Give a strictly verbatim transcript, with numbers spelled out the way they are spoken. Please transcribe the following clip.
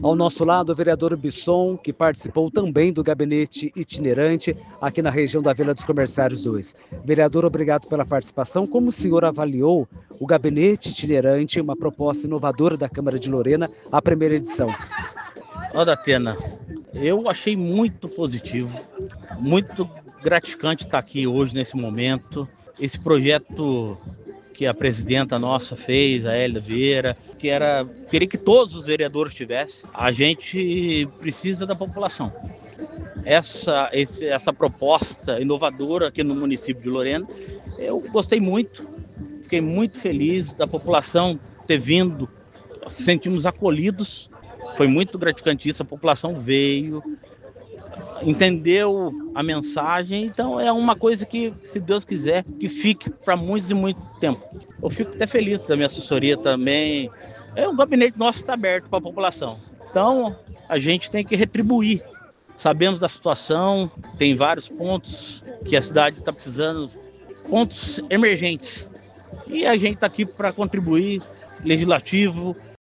Ao nosso lado, o vereador Bisson, que participou também do gabinete itinerante aqui na região da Vila dos Comerciários dois. Vereador, obrigado pela participação. Como o senhor avaliou o gabinete itinerante, uma proposta inovadora da Câmara de Lorena, a primeira edição? Ó, Datena, eu achei muito positivo, muito gratificante estar aqui hoje nesse momento. Esse projeto que a presidenta nossa fez, a Hélia Vieira, que era, queria que todos os vereadores tivessem. A gente precisa da população. Essa, esse, essa proposta inovadora aqui no município de Lorena, eu gostei muito, fiquei muito feliz da população ter vindo, sentimos acolhidos, foi muito gratificante isso, a população veio, entendeu a mensagem, então é uma coisa que, se Deus quiser, que fique para muitos e muito tempo. Eu fico até feliz da minha assessoria também. É, o gabinete nosso está aberto para a população. Então, a gente tem que retribuir. Sabemos da situação, tem vários pontos que a cidade está precisando, pontos emergentes. E a gente está aqui para contribuir, legislativo,